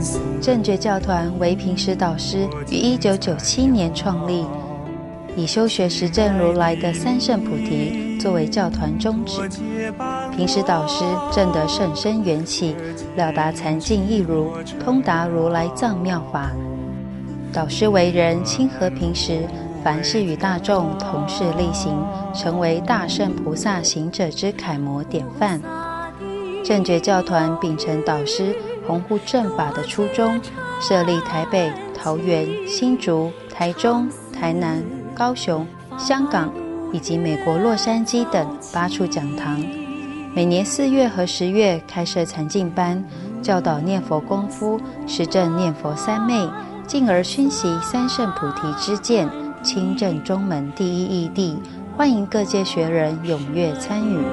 正觉教团为平时导师于1997年创立，以修学实证如来的三圣菩提作为教团宗旨。平时导师证得甚深缘起，了达禅境义如，通达如来藏妙法。导师为人亲和平时，凡事与大众同事力行，成为大圣菩萨行者之楷模典范。正觉教团秉承导师弘护正法的初衷，设立台北、桃园、新竹、台中、台南、高雄、香港以及美国洛杉矶等8处讲堂，每年4月和10月开设禅境班，教导念佛功夫，实证念佛三昧，进而熏习三圣菩提之见，亲证中门第一义谛，欢迎各界学人踊跃参与。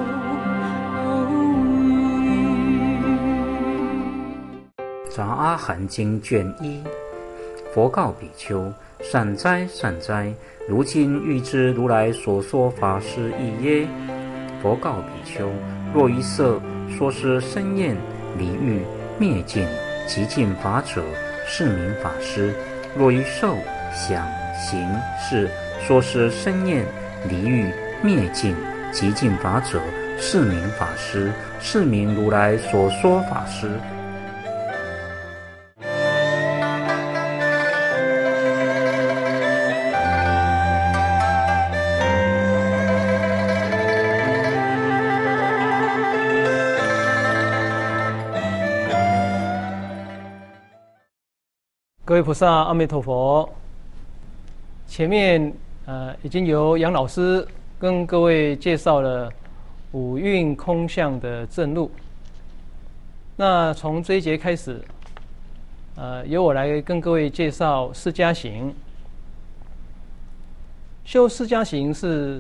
杂阿含经卷1，佛告比丘：善哉善哉，如今欲知如来所说法是义耶？佛告比丘：若一色说是生厌离欲灭尽极尽法者，是名法师；若一受想行识说是生厌离欲灭尽极尽法者，是名法师，是名如来所说法师。 各位菩萨，阿弥陀佛。前面已经由杨老师跟各位介绍了五蕴空相的正路。那从这一节开始，由我来跟各位介绍释迦行。修释迦行是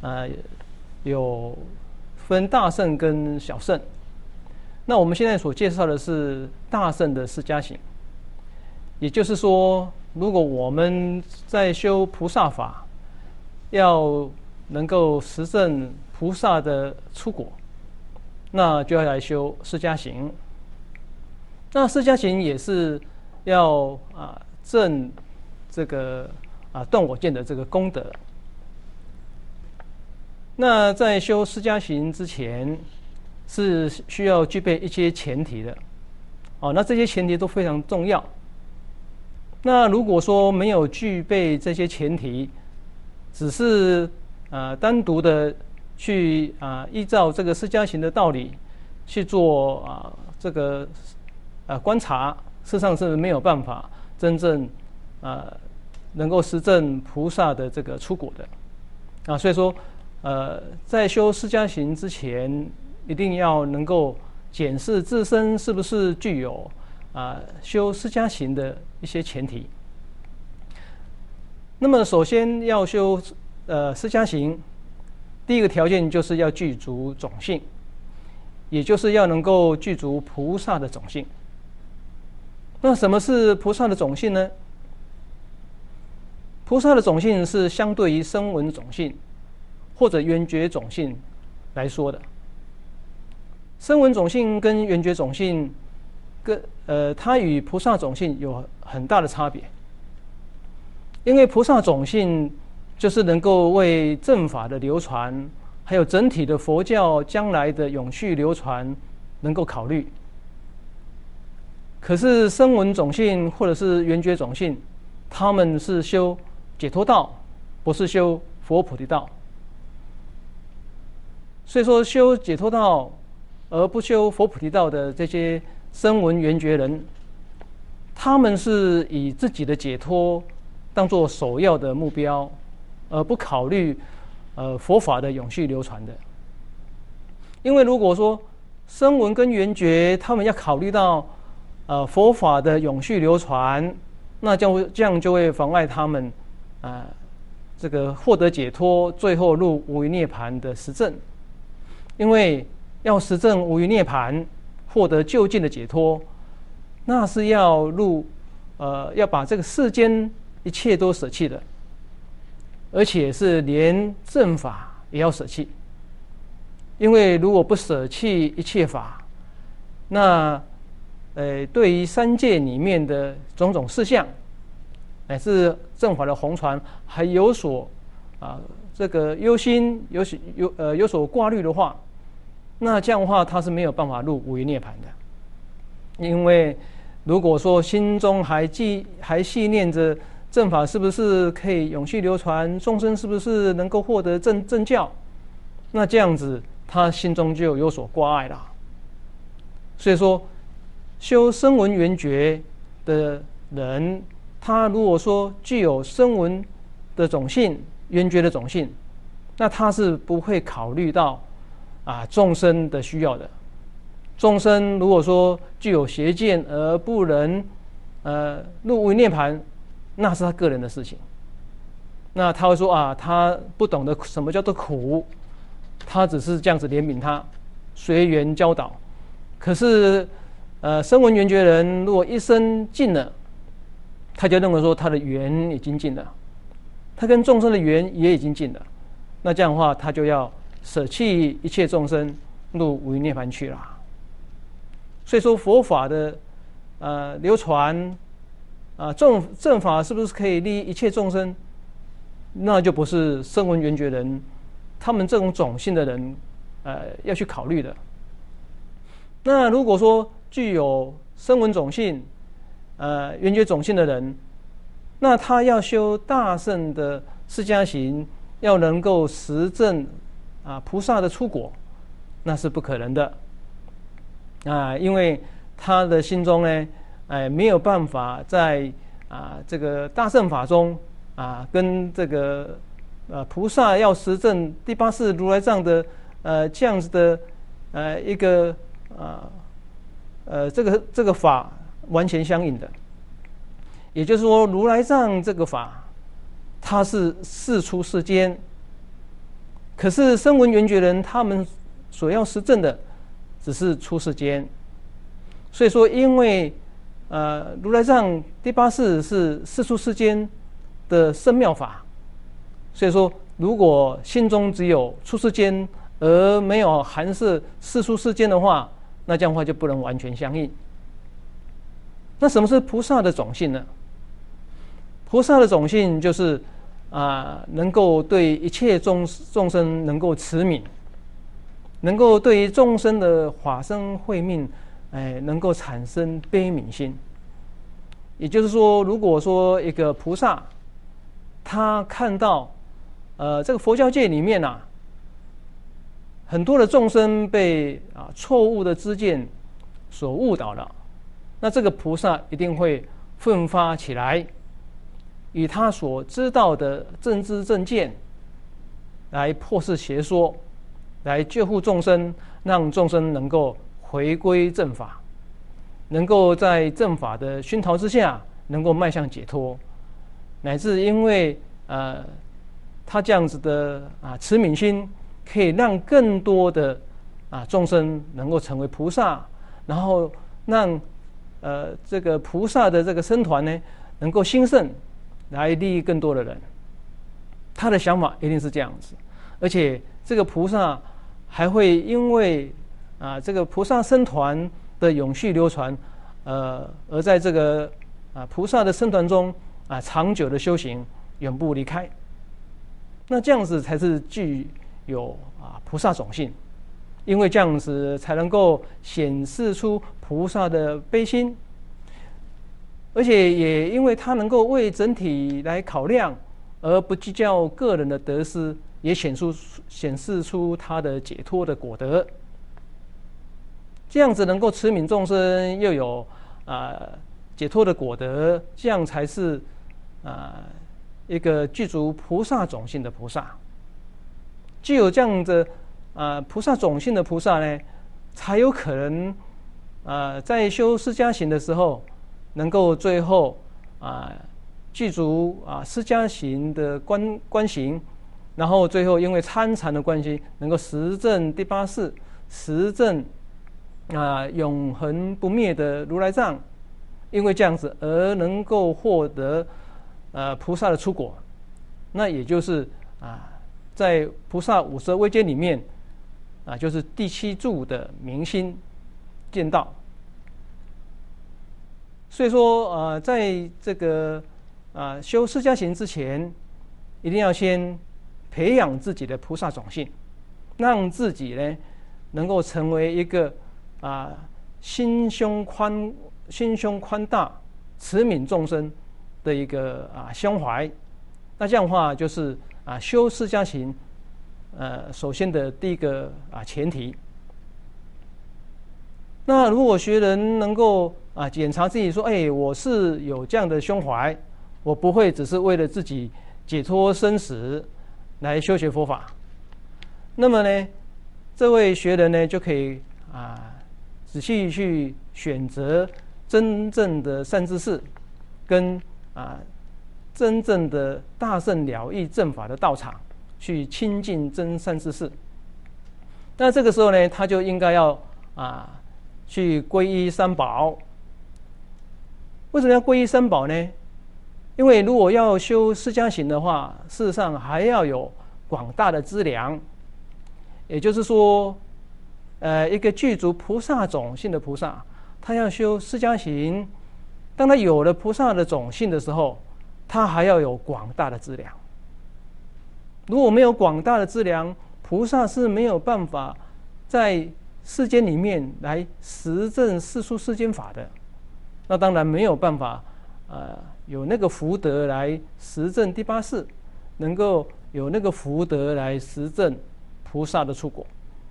有分大乘跟小乘。那我们现在所介绍的是大乘的释迦行。也就是说，如果我们在修菩萨法，要能够实证菩萨的出果，那就要来修释迦行。那释迦行也是要证这个断我见的这个功德。那在修释迦行之前，是需要具备一些前提的。那这些前提都非常重要。那如果说没有具备这些前提，只是单独的去依照这个释迦行的道理去做这个观察，事实上是没有办法真正能够实证菩萨的这个出果的所以说在修释迦行之前，一定要能够检视自身是不是具有修释迦行的一些前提。那么首先要修释迦行，第一个条件就是要具足种性，也就是要能够具足菩萨的种性。那什么是菩萨的种性呢？菩萨的种性是相对于声闻种性或者缘觉种性来说的。声闻种性跟缘觉种性它与菩萨种性有很大的差别。因为菩萨种性就是能够为正法的流传，还有整体的佛教将来的永续流传能够考虑。可是声闻种性或者是缘觉种性，他们是修解脱道，不是修佛菩提道。所以说修解脱道而不修佛菩提道的这些声闻缘觉人，他们是以自己的解脱当作首要的目标，而不考虑佛法的永续流传的。因为如果说声闻跟缘觉他们要考虑到佛法的永续流传，那这样就会妨碍他们这个获得解脱，最后入无余涅槃的实证。因为要实证无余涅槃，获得究竟的解脱，那是要把这个世间一切都舍弃的，而且是连正法也要舍弃。因为如果不舍弃一切法，那对于三界里面的种种事项，乃至正法的弘传，还有所这个忧心有所挂虑的话，那这样的话他是没有办法入无余涅槃的。因为如果说心中还系念着正法是不是可以永续流传，众生是不是能够获得正教，那这样子他心中就有所挂碍了。所以说修声闻缘觉的人，他如果说具有声闻的种性、缘觉的种性，那他是不会考虑到众生的需要的。众生如果说具有邪见而不能入无余涅槃，那是他个人的事情。那他会说他不懂得什么叫做苦，他只是这样子怜悯他，随缘教导。可是声闻缘觉人如果一生尽了，他就认为说他的缘已经尽了，他跟众生的缘也已经尽了，那这样的话他就要舍弃一切众生入无余涅槃去了。所以说佛法的流传正法是不是可以利益一切众生，那就不是声闻缘觉人他们这种种性的人要去考虑的。那如果说具有声闻种性缘觉种性的人，那他要修大乘的释迦行，要能够实证菩萨的出果，那是不可能的因为他的心中呢没有办法在这个大乘法中跟这个菩萨要实证第八世如来藏的这样子的一个这个法完全相应的。也就是说如来藏这个法它是世出世间，可是声闻缘觉人他们所要实证的只是出世间。所以说因为如来藏第八世是世出世间的深妙法，所以说如果心中只有出世间而没有含摄世出世间的话，那这样的话就不能完全相应。那什么是菩萨的种性呢？菩萨的种性就是能够对一切众生能够慈悯，能够对于众生的法身慧命能够产生悲悯心。也就是说如果说一个菩萨他看到这个佛教界里面很多的众生被错误的知见所误导了，那这个菩萨一定会奋发起来，以他所知道的正知正见来破释邪说，来救护众生，让众生能够回归正法，能够在正法的熏陶之下能够迈向解脱，乃至因为他这样子的慈悯心可以让更多的众生能够成为菩萨，然后让这个菩萨的这个僧团呢能够兴盛，来利益更多的人。他的想法一定是这样子。而且这个菩萨还会因为这个菩萨僧团的永续流传而在这个菩萨的僧团中长久的修行，永不离开。那这样子才是具有菩萨种性，因为这样子才能够显示出菩萨的悲心，而且也因为他能够为整体来考量，而不计较个人的得失，也显示出他的解脱的果德。这样子能够慈悯众生，又有解脱的果德，这样才是一个具足菩萨种性的菩萨。具有这样的菩萨种性的菩萨呢，才有可能在修释迦行的时候，能够最后具足释迦行的观行，然后最后因为参禅的关系，能够实证第八世，实证永恒不灭的如来藏，因为这样子而能够获得菩萨的出果。那也就是在菩萨52位阶里面就是第7住的明心见道。 所以说在这个修释迦行之前，一定要先培养自己的菩萨种性，让自己呢能够成为一个心胸宽大、慈悯众生的一个胸怀。那这样的话，就是修释迦行首先的第一个前提。那如果学人能够检查自己说，我是有这样的胸怀，我不会只是为了自己解脱生死来修学佛法，那么呢，这位学人呢就可以仔细去选择真正的善知识，跟真正的大乘了义正法的道场去亲近真善知识。那这个时候呢，他就应该要去皈依三宝。为什么要皈依三宝呢？因为如果要修释迦行的话，事实上还要有广大的资粮，也就是说，一个具足菩萨种性的菩萨，他要修释迦行，当他有了菩萨的种性的时候，他还要有广大的资粮。如果没有广大的资粮，菩萨是没有办法在世间里面来实证世出世间法的。那当然没有办法有那个福德来实证第八世，能够有那个福德来实证菩萨的出果。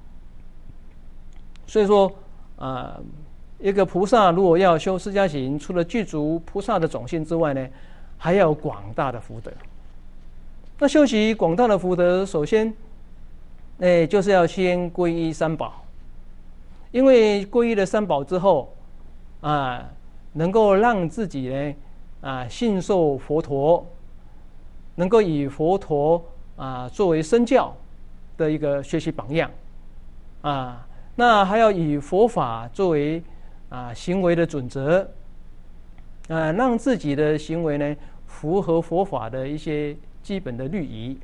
所以说一个菩萨如果要修释迦行，除了具足菩萨的种性之外呢，还要有广大的福德。那修习广大的福德，首先就是要先皈依三宝。因为皈依了三宝之后能够让自己呢信受佛陀，能够以佛陀作为身教的一个学习榜样那还要以佛法作为行为的准则让自己的行为呢符合佛法的一些基本的律仪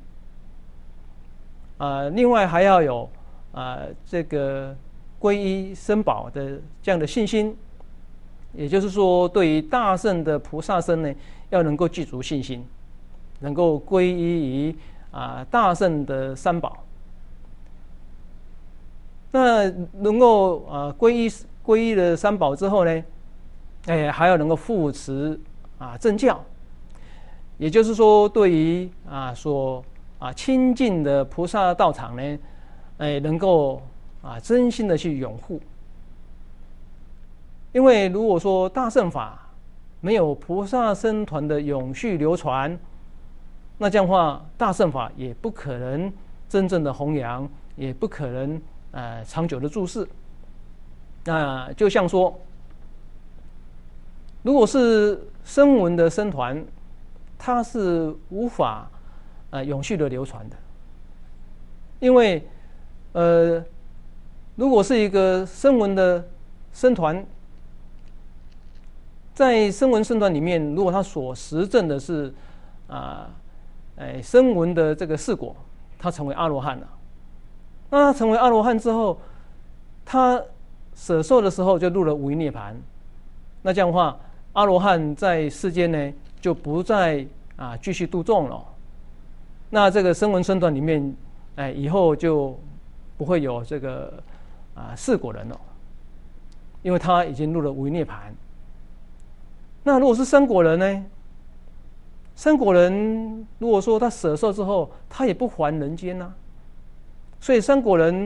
另外还要有这个皈依僧宝的这样的信心，也就是说，对于大乘的菩萨身呢，要能够具足信心，能够皈依于大乘的三宝。那能够皈依了三宝之后呢，还要能够护持正教，也就是说，对于所亲近的菩萨道场呢，能够真心的去拥护。因为如果说大乘法没有菩萨僧团的永续流传，那这样的话大乘法也不可能真正的弘扬，也不可能长久的注释。就像说，如果是声闻的僧团，它是无法永续的流传的，因为如果是一个声闻的僧团，在声闻僧团里面，如果他所实证的是声闻的这个事果，他成为阿罗汉了。那他成为阿罗汉之后，他舍受的时候就入了无余涅盘。那这样的话，阿罗汉在世间呢就不再继续度众了。那这个声闻僧团里面，以后就不会有这个四果人了，因为他已经入了无余涅盘。那如果是三果人呢？三果人如果说他舍受之后，他也不还人间啊。所以三果人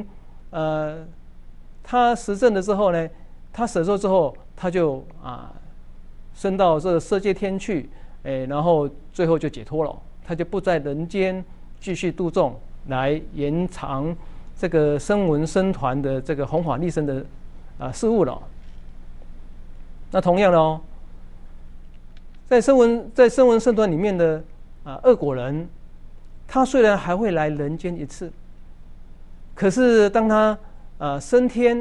他实证了之后呢，他舍受之后，他就升到这个色界天去，然后最后就解脱了，他就不在人间继续度众，来延长这个声闻僧团的这个弘法利生的事务了。那同样的在声闻僧团里面的恶果人，他虽然还会来人间一次，可是当他升天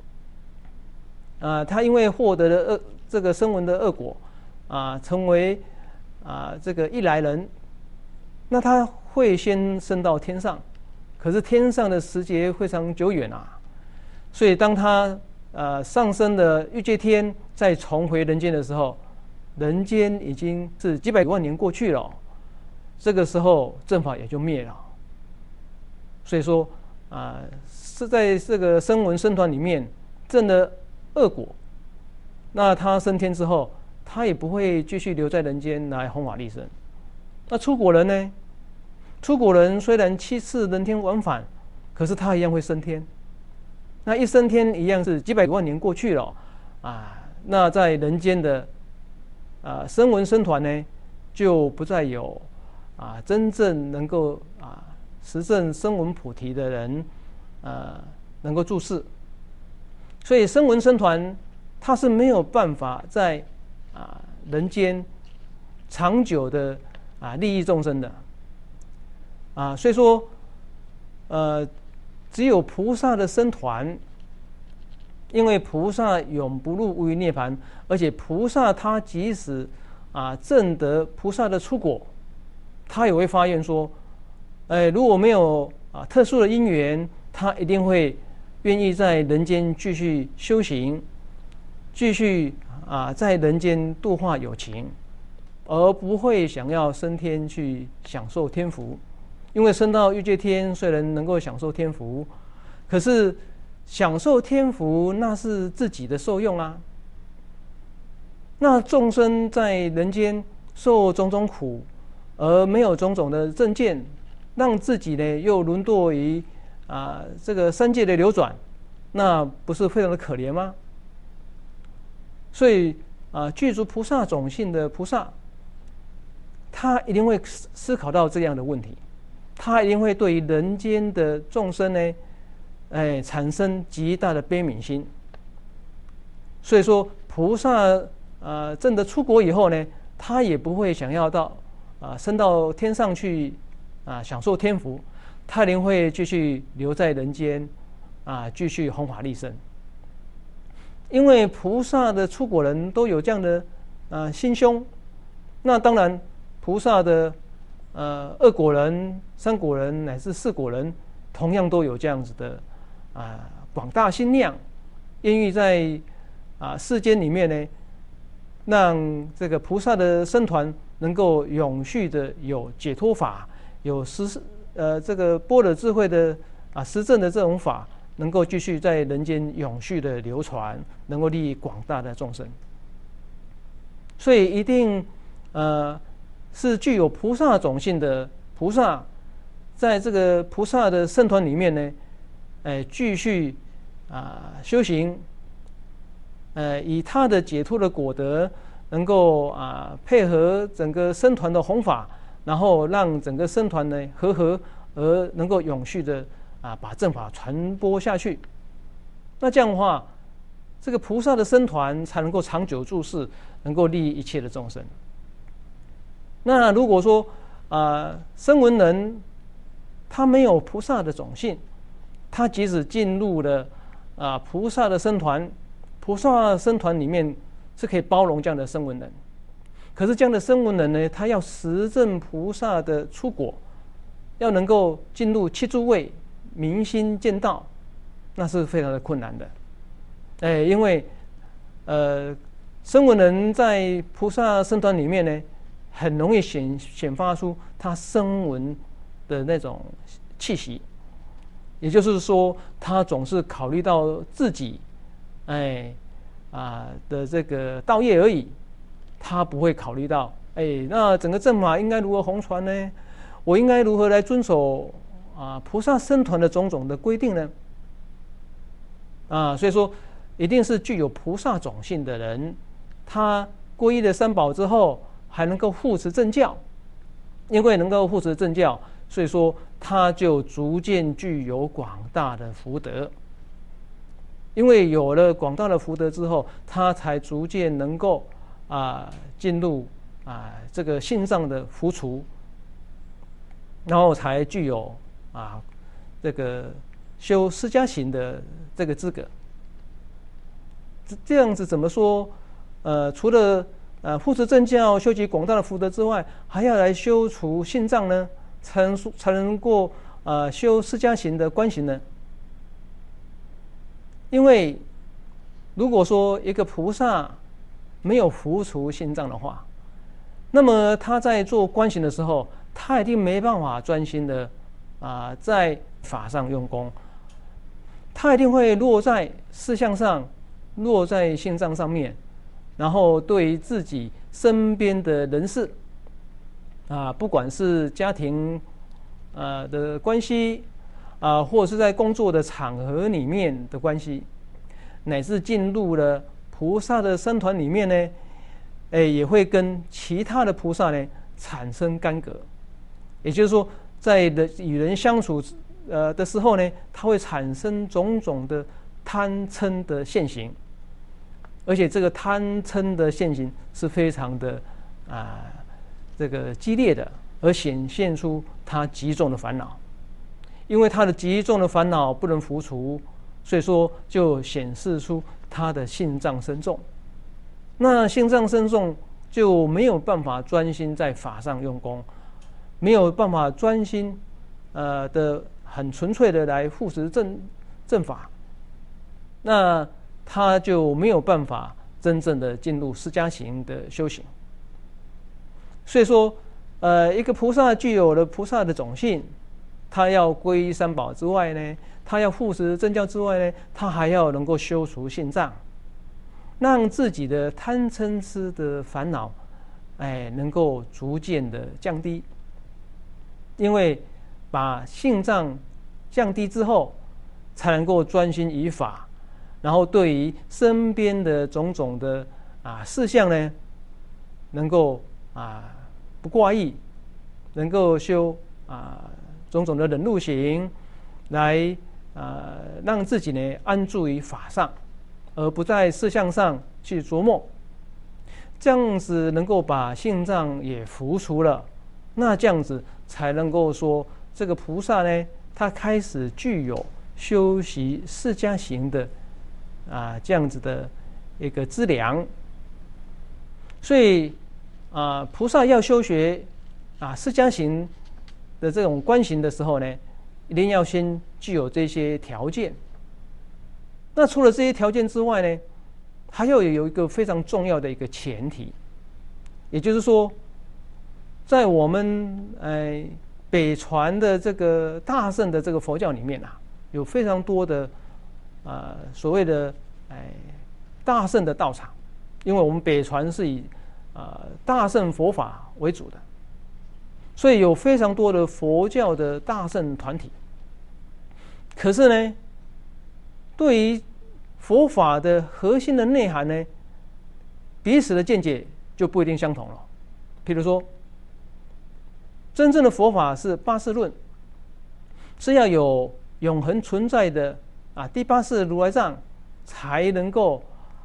他因为获得了这个声闻的恶果成为这个一来人，那他会先升到天上，可是天上的时节非常久远所以当他上升的欲界天再重回人间的时候， 人间已经是几百万年过去了，这个时候正法也就灭了。所以说是在这个声闻僧团里面证了恶果，那他升天之后，他也不会继续留在人间来弘法利生。那出果人呢？出果人虽然7次人天往返，可是他一样会升天。那一升天一样是几百万年过去了那在人间的声闻僧团呢，就不再有真正能够实证声闻菩提的人能够住世。所以声闻僧团它是没有办法在人间长久的利益众生的所以说只有菩萨的僧团，因为菩萨永不入无余涅槃，而且菩萨他即使证得菩萨的出果，他也会发愿说如果没有特殊的因缘，他一定会愿意在人间继续修行，继续在人间度化有情，而不会想要升天去享受天福。因为升到欲界天虽然能够享受天福，可是享受天福那是自己的受用那众生在人间受种种苦，而没有种种的正见，让自己呢又沦堕于这个三界的流转，那不是非常的可怜吗？所以具足菩萨种性的菩萨，他一定会思考到这样的问题，他一定会对于人间的众生呢产生极大的悲悯心。所以说菩萨证得出国以后呢，他也不会想要到升到天上去享受天福，他一定会继续留在人间继续弘法利生。因为菩萨的出果人都有这样的心胸，那当然菩萨的二果人、三果人乃至四果人同样都有这样子的广大心量，愿意在世间里面呢，让这个菩萨的僧团能够永续的有解脱法，有这个般若智慧的实证的这种法，能够继续在人间永续的流传，能够利益广大的众生。所以一定是具有菩萨种性的菩萨，在这个菩萨的僧团里面呢，继续修行，以他的解脱的果德，能够配合整个僧团的弘法，然后让整个僧团呢和而能够永续的把正法传播下去。那这样的话，这个菩萨的僧团才能够长久住世，能够利益一切的众生。那如果说声闻人他没有菩萨的种性，他即使进入了菩萨的僧团，菩萨僧团里面是可以包容这样的声闻人，可是这样的声闻人呢，他要实证菩萨的出果，要能够进入七诸位明心见道，那是非常的困难的。因为声闻人在菩萨僧团里面呢，很容易显发出他声闻的那种气息，也就是说，他总是考虑到自己的这个道业而已，他不会考虑到那整个正法应该如何弘传呢？我应该如何来遵守菩萨僧团的种种的规定呢？所以说一定是具有菩萨种性的人，他皈依了三宝之后，还能够护持正教，因为能够护持正教，所以说他就逐渐具有广大的福德。因为有了广大的福德之后，他才逐渐能够进入这个心上的福除，然后才具有这个修释迦行的这个资格。这样子怎么说？除了护持正教、修集广大的福德之外，还要来修除信藏呢，才能够修释迦行的观行呢？因为如果说一个菩萨没有付出心脏的话，那么他在做观行的时候，他一定没办法专心的在法上用功，他一定会落在事项上，落在心脏上面，然后对于自己身边的人事不管是家庭的关系或者是在工作的场合里面的关系，乃至进入了菩萨的僧团里面呢，也会跟其他的菩萨呢产生干戈。也就是说，在与人相处的时候呢，它会产生种种的贪嗔的现行，而且这个贪嗔的现行是非常的这个激烈的，而显现出他极重的烦恼。因为他的极重的烦恼不能伏除，所以说就显示出他的心脏深重。那心脏深重就没有办法专心在法上用功，没有办法专心的很纯粹的来护持正法，那他就没有办法真正的进入释迦行的修行。所以说一个菩萨具有了菩萨的种性，他要皈依三宝之外呢，他要护持正教之外呢，他还要能够修除心脏，让自己的贪嗔痴的烦恼能够逐渐的降低。因为把心脏降低之后，才能够专心于法，然后对于身边的种种的事项呢，能够不挂意，能够修种种的忍辱行，来让自己呢安住于法上，而不在事项上去琢磨。这样子能够把心脏也伏除了，那这样子才能够说这个菩萨呢，他开始具有修习释迦行的这样子的一个资粮。所以菩萨要修学释迦行的这种观行的时候呢，一定要先具有这些条件。那除了这些条件之外呢，还要有一个非常重要的一个前提，也就是说，在我们北传的这个大乘的这个佛教里面有非常多的所谓的大乘的道场，因为我们北传是以大乘佛法为主的，所以有非常多的佛教的大乘团体。可是呢，对于佛法的核心的内涵呢，彼此的见解就不一定相同了。譬如说，真正的佛法是八识论，是要有永恒存在的第八识如来藏，才能够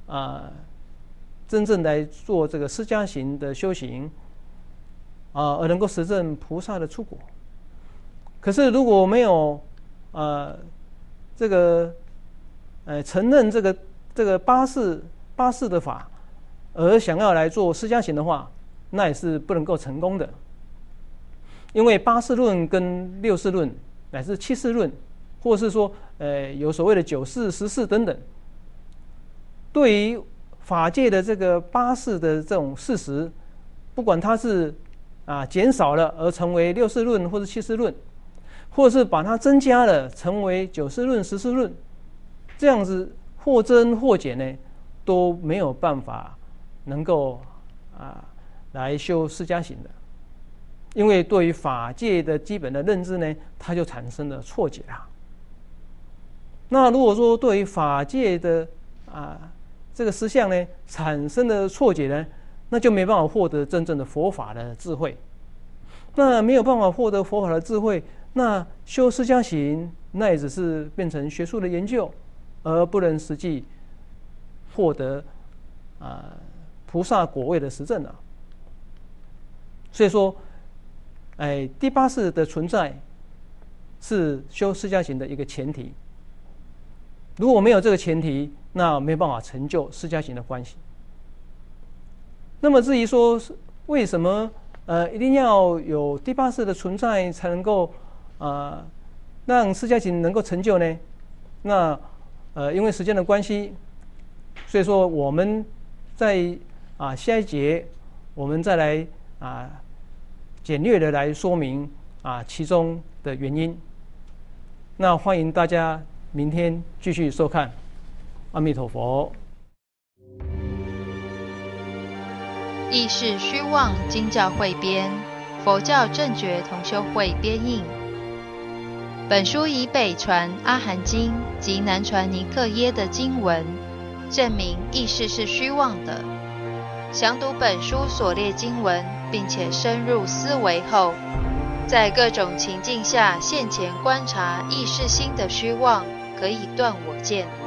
真正来做这个释迦行的修行而能够实证菩萨的出果。可是如果没有这个承认这个八识的法，而想要来做释迦行的话，那也是不能够成功的。因为八识论跟六识论乃至七识论，或是说有所谓的九识、十识等等，对于法界的这个八识的这种事实，不管它是减少了而成为六识论或者七识论，或者是把它增加了成为九识论、十识论，这样子或增或减呢，都没有办法能够来修释迦行的。因为对于法界的基本的认知呢，它就产生了错解了。那如果说对于法界的这个实相呢产生的错解呢，那就没办法获得真正的佛法的智慧。那没有办法获得佛法的智慧，那修释迦行那也只是变成学术的研究，而不能实际获得菩萨果位的实证了。所以说第八识的存在是修释迦行的一个前提。如果没有这个前提，那没办法成就释迦行的关系。那么至于说为什么一定要有第八识的存在才能够让释迦行能够成就呢？那因为时间的关系，所以说我们在下一节我们再来简略的来说明其中的原因。那欢迎大家明天继续收看。阿弥陀佛。 意识虚妄经教汇编，佛教正觉同修会编印。本书以北传阿含经及南传尼克耶的经文，证明意识是虚妄的。详读本书所列经文，并且深入思维后，在各种情境下现前观察意识心的虚妄，可以断我见。